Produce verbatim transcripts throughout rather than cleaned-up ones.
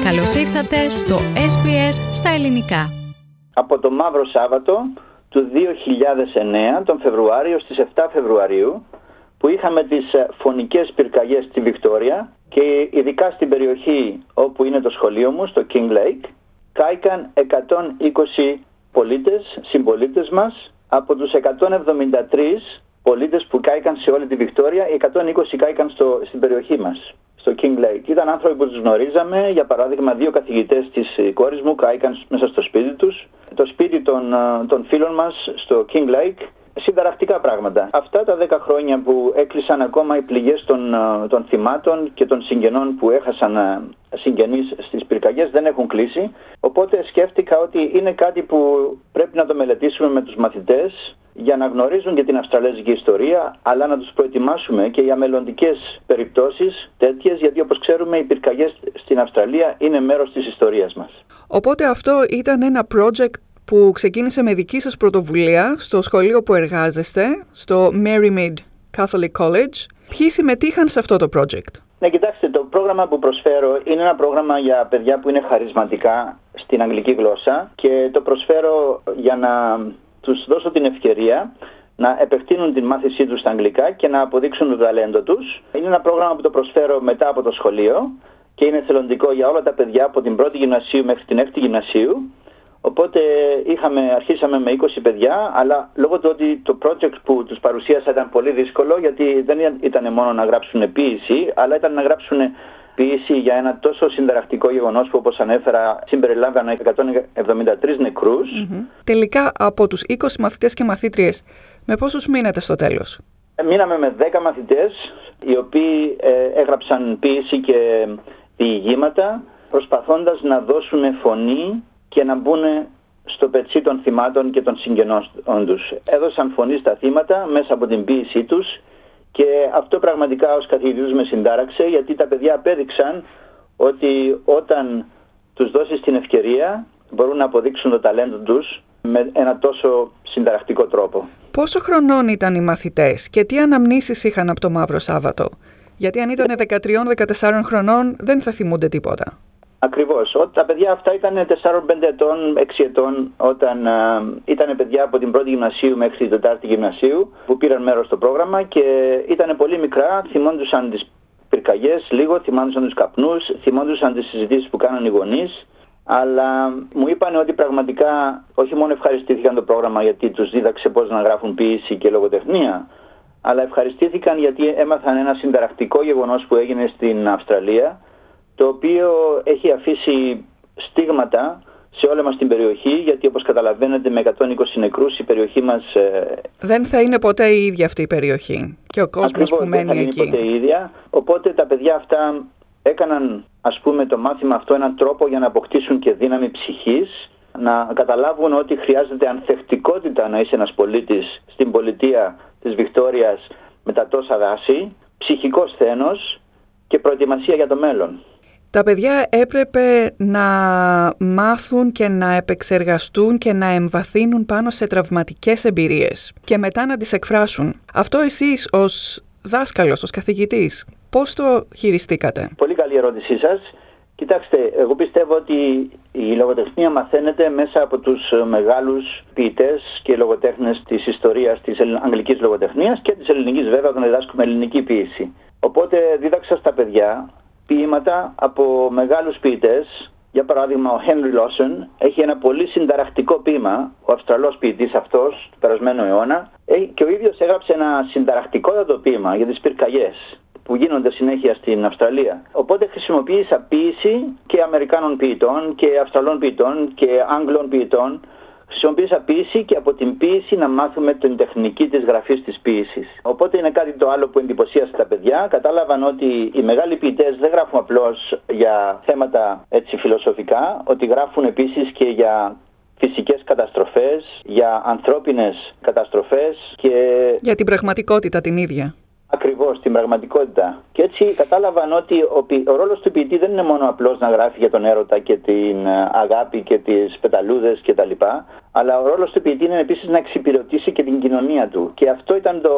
Καλώς ήρθατε στο ες μπι ες στα ελληνικά. Από το Μαύρο Σάββατο του δύο χιλιάδες εννέα, τον Φεβρουάριο, στις επτά Φεβρουαρίου, που είχαμε τις φωνικές πυρκαγιές στη Βικτόρια και ειδικά στην περιοχή όπου είναι το σχολείο μου, στο King Lake, κάηκαν εκατόν είκοσι πολίτες, συμπολίτες μας. Από τους εκατόν εβδομήντα τρεις πολίτες που κάηκαν σε όλη τη Βικτόρια, οι εκατόν είκοσι κάηκαν στο, στην περιοχή μας, στο King Lake. Ήταν άνθρωποι που τους γνωρίζαμε. Για παράδειγμα, δύο καθηγητές της κόρης μου κάηκαν μέσα στο σπίτι τους. Το σπίτι των, των φίλων μας στο King Lake. Συνταρακτικά πράγματα. Αυτά τα δέκα χρόνια που έκλεισαν, ακόμα οι πληγές των, των θυμάτων και των συγγενών που έχασαν συγγενείς στις πυρκαγιές δεν έχουν κλείσει. Οπότε σκέφτηκα ότι είναι κάτι που πρέπει να το μελετήσουμε με τους μαθητές για να γνωρίζουν και την αυστραλέζικη ιστορία, αλλά να τους προετοιμάσουμε και για μελλοντικές περιπτώσεις τέτοιες, γιατί όπως ξέρουμε οι πυρκαγιές στην Αυστραλία είναι μέρος της ιστορίας μας. Οπότε αυτό ήταν ένα project που ξεκίνησε με δική σας πρωτοβουλία στο σχολείο που εργάζεστε, στο Merrymead Catholic College. Ποιοι συμμετείχαν σε αυτό το project? Ναι, κοιτάξτε, το πρόγραμμα που προσφέρω είναι ένα πρόγραμμα για παιδιά που είναι χαρισματικά στην αγγλική γλώσσα και το προσφέρω για να τους δώσω την ευκαιρία να επεκτείνουν την μάθησή τους στα αγγλικά και να αποδείξουν το ταλέντο τους. Είναι ένα πρόγραμμα που το προσφέρω μετά από το σχολείο και είναι θελοντικό για όλα τα παιδιά από την πρώτη γυμνασίου μέχρι την έκτη γυμνασίου. Οπότε είχαμε, αρχίσαμε με είκοσι παιδιά, αλλά λόγω του ότι το project που τους παρουσίασα ήταν πολύ δύσκολο, γιατί δεν ήταν μόνο να γράψουν ποίηση, αλλά ήταν να γράψουν ποίηση για ένα τόσο συνταρακτικό γεγονός που, όπως ανέφερα, συμπεριλάμβανε εκατόν εβδομήντα τρεις νεκρούς. Mm-hmm. Τελικά, από τους είκοσι μαθητές και μαθήτριες, με πόσους μείνατε στο τέλος? Μείναμε με δέκα μαθητές, οι οποίοι ε, έγραψαν ποίηση και διηγήματα, προσπαθώντας να δώσουν φωνή και να μπουν στο πετσί των θυμάτων και των συγγενών τους. Έδωσαν φωνή στα θύματα μέσα από την ποίησή τους και αυτό πραγματικά ως καθηγητής με συντάραξε, γιατί τα παιδιά απέδειξαν ότι όταν τους δώσεις την ευκαιρία μπορούν να αποδείξουν το ταλέντο τους με ένα τόσο συνταρακτικό τρόπο. Πόσο χρονών ήταν οι μαθητές και τι αναμνήσεις είχαν από το Μαύρο Σάββατο? Γιατί αν ήταν δεκατρία με δεκατέσσερα χρονών δεν θα θυμούνται τίποτα. Ακριβώς. Τα παιδιά αυτά ήταν τέσσερα πέντε ετών, έξι ετών, όταν α, ήταν παιδιά από την πρώτη γυμνασίου μέχρι την τετάρτη γυμνασίου που πήραν μέρος στο πρόγραμμα και ήταν πολύ μικρά, θυμόντουσαν τις πυρκαγιές λίγο, θυμόντουσαν τους καπνούς, θυμόντουσαν τις συζητήσεις που κάναν οι γονείς, αλλά μου είπαν ότι πραγματικά όχι μόνο ευχαριστήθηκαν το πρόγραμμα γιατί τους δίδαξε πώς να γράφουν ποίηση και λογοτεχνία, αλλά ευχαριστήθηκαν γιατί έμαθαν ένα συνταρακτικό γεγονός που έγινε στην Αυστραλία, το οποίο έχει αφήσει στίγματα σε όλη μας την περιοχή, γιατί όπως καταλαβαίνετε με εκατόν είκοσι νεκρούς η περιοχή μας... Ε... Δεν θα είναι ποτέ η ίδια αυτή η περιοχή και ο κόσμος Ακριβώς, που μένει εκεί. Δεν θα είναι ποτέ η ίδια, οπότε τα παιδιά αυτά έκαναν, ας πούμε, το μάθημα αυτό έναν τρόπο για να αποκτήσουν και δύναμη ψυχής, να καταλάβουν ότι χρειάζεται ανθεκτικότητα να είσαι ένας πολίτης στην πολιτεία της Βικτόριας με τα τόσα δάση, ψυχικό σθένος και προετοιμασία για το μέλλον. Τα παιδιά έπρεπε να μάθουν και να επεξεργαστούν και να εμβαθύνουν πάνω σε τραυματικές εμπειρίες και μετά να τις εκφράσουν. Αυτό εσείς ως δάσκαλος, ως καθηγητής, πώς το χειριστήκατε? Πολύ καλή ερώτησή σας. Κοιτάξτε, εγώ πιστεύω ότι η λογοτεχνία μαθαίνεται μέσα από τους μεγάλους ποιητές και λογοτέχνες της ιστορίας της αγγλικής λογοτεχνίας και της ελληνικής, βέβαια, όταν διδάσκουμε ελληνική ποίηση. Οπότε δίδαξα στα παιδιά ποίηματα από μεγάλους ποιητές. Για παράδειγμα, ο Henry Lawson έχει ένα πολύ συνταρακτικό ποίημα, ο Αυστραλός ποιητής αυτός του περασμένου αιώνα, και ο ίδιος έγραψε ένα συνταρακτικότατο ποίημα για τις πυρκαγιές που γίνονται συνέχεια στην Αυστραλία. Οπότε χρησιμοποίησα ποίηση και Αμερικάνων ποιητών και Αυστραλών ποιητών και Άγγλων ποιητών. Χρησιμοποίησα ποίηση και από την ποίηση να μάθουμε την τεχνική της γραφής της ποίησης. Οπότε είναι κάτι το άλλο που εντυπωσίασε τα παιδιά. Κατάλαβαν ότι οι μεγάλοι ποιητές δεν γράφουν απλώς για θέματα έτσι φιλοσοφικά, ότι γράφουν επίσης και για φυσικές καταστροφές, για ανθρώπινες καταστροφές και... για την πραγματικότητα την ίδια. Ακριβώς, την πραγματικότητα. Και έτσι κατάλαβαν ότι ο, ο ρόλος του ποιητή δεν είναι μόνο απλώς να γράφει για τον έρωτα και την αγάπη και τις πεταλούδες κτλ. Αλλά ο ρόλος του ποιητή είναι επίσης να εξυπηρετήσει και την κοινωνία του. Και αυτό ήταν το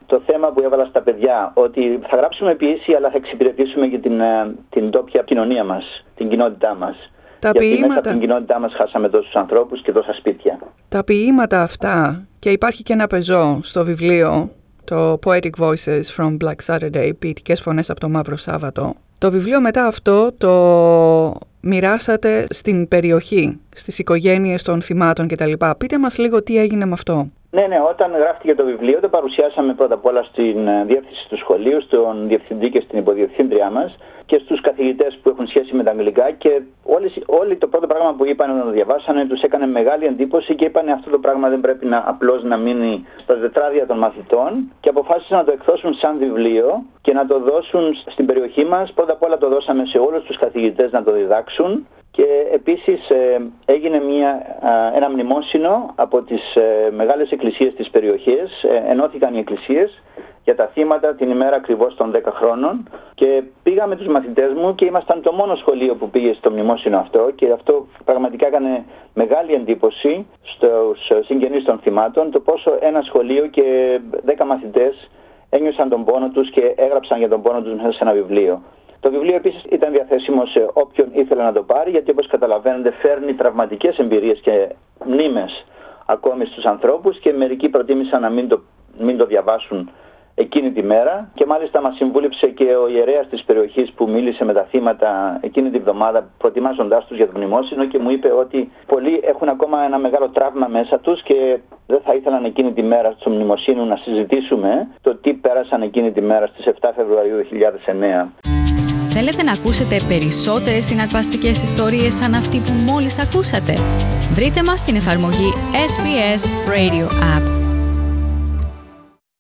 το θέμα που έβαλα στα παιδιά, ότι θα γράψουμε ποιήση, αλλά θα εξυπηρετήσουμε και την, την τόπια κοινωνία μας, την κοινότητά μας. Τα Γιατί ποίηματα... μέσα από την κοινότητά μας χάσαμε τόσους ανθρώπους και τόσα σπίτια. Τα ποίηματα αυτά, και υπάρχει και ένα πεζό στο βιβλίο, το Poetic Voices from Black Saturday, ποιητικές φωνές από το Μαύρο Σάββατο. Το βιβλίο μετά αυτό το μοιράσατε στην περιοχή, στις οικογένειες των θυμάτων κτλ. Πείτε μας λίγο τι έγινε με αυτό. Ναι, ναι, όταν γράφτηκε το βιβλίο το παρουσιάσαμε πρώτα απ' όλα στην διεύθυνση του σχολείου, στον διευθυντή και στην υποδιευθύντριά μας και στους καθηγητές που έχουν σχέση με τα αγγλικά, και όλοι, όλοι το πρώτο πράγμα που είπαν να το διαβάσανε τους έκανε μεγάλη εντύπωση και είπαν αυτό το πράγμα δεν πρέπει να απλώς να μείνει στα τετράδια των μαθητών, και αποφάσισαν να το εκδώσουν σαν βιβλίο και να το δώσουν στην περιοχή μας. Πρώτα απ' όλα το δώσαμε σε όλους τους καθηγητές να το διδάξουν. Και επίσης ε, έγινε μια, ε, ένα μνημόσυνο από τις ε, μεγάλες εκκλησίες της περιοχής. Ε, ενώθηκαν οι εκκλησίες για τα θύματα την ημέρα ακριβώς των δέκα χρόνων, και πήγαμε τους μαθητές μου και ήμασταν το μόνο σχολείο που πήγε στο μνημόσυνο αυτό, και αυτό πραγματικά έκανε μεγάλη εντύπωση στους συγγενείς των θυμάτων, το πόσο ένα σχολείο και δέκα μαθητές ένιωσαν τον πόνο τους και έγραψαν για τον πόνο τους μέσα σε ένα βιβλίο. Το βιβλίο επίσης ήταν διαθέσιμο σε όποιον ήθελε να το πάρει, γιατί όπως καταλαβαίνετε φέρνει τραυματικές εμπειρίες και μνήμες ακόμη στους ανθρώπους, και μερικοί προτίμησαν να μην το, μην το διαβάσουν εκείνη τη μέρα, και μάλιστα μας συμβούλεψε και ο ιερέας της περιοχής που μίλησε με τα θύματα εκείνη τη βδομάδα προετοιμάζοντάς τους για το μνημόσυνο, και μου είπε ότι πολλοί έχουν ακόμα ένα μεγάλο τραύμα μέσα τους και δεν θα ήθελαν εκείνη τη μέρα στο μνημοσύνο να συζητήσουμε το τι πέρασαν εκείνη τη μέρα στις επτά Φεβρουαρίου δύο χιλιάδες εννέα. Θέλετε να ακούσετε περισσότερες συναρπαστικές ιστορίες σαν αυτή που μόλις ακούσατε? Βρείτε μας στην εφαρμογή ες μπι ες Radio App.